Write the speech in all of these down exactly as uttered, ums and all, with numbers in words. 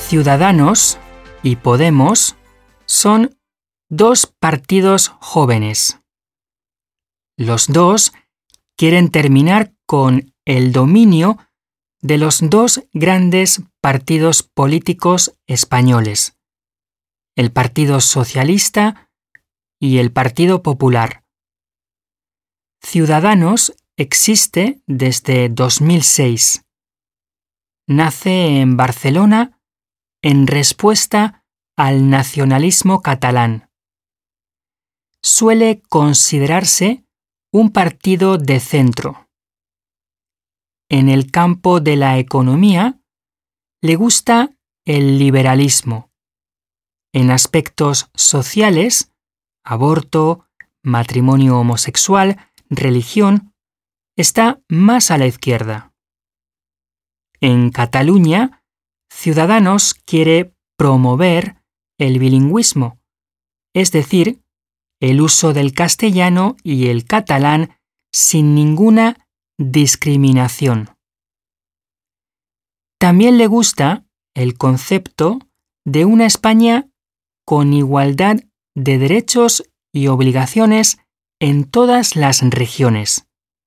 Ciudadanos y Podemos son dos partidos jóvenes. Los dos quieren terminar con el dominio de los dos grandes partidos políticos españoles, el Partido Socialista y el Partido Popular. Ciudadanos existe desde dos mil seis. Nace en Barcelona en respuesta al nacionalismo catalán. Suele considerarse un partido de centro. En el campo de la economía, le gusta el liberalismo. En aspectos sociales, aborto, matrimonio homosexual, religión, está más a la izquierda. En Cataluña, Ciudadanos quiere promover el bilingüismo, es decir, el uso del castellano y el catalán sin ninguna discriminación. También le gusta el concepto de una España con igualdad de derechos y obligaciones en todas las regiones.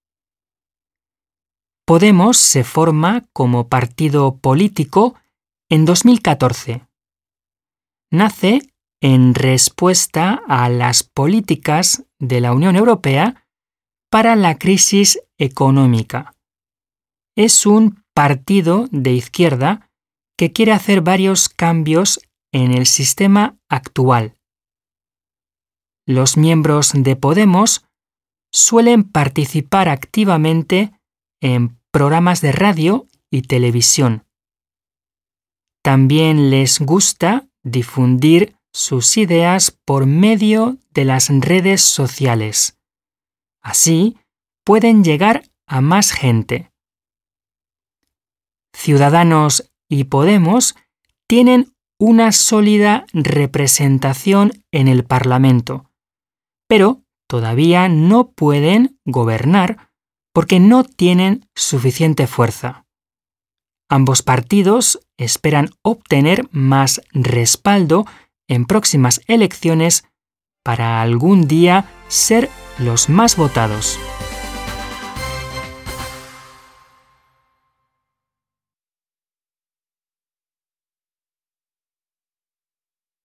Podemos se forma como partido político en dos mil catorce. Nace en respuesta a las políticas de la Unión Europea para la crisis económica. Es un partido de izquierda que quiere hacer varios cambios en el sistema actual. Los miembros de Podemos suelen participar activamente en programas de radio y televisión. También les gusta difundir sus ideas por medio de las redes sociales. Así pueden llegar a más gente. Ciudadanos y Podemos tienen una sólida representación en el Parlamento, pero todavía no pueden gobernar porque no tienen suficiente fuerza. Ambos partidos esperan obtener más respaldo en próximas elecciones para algún día ser los más votados.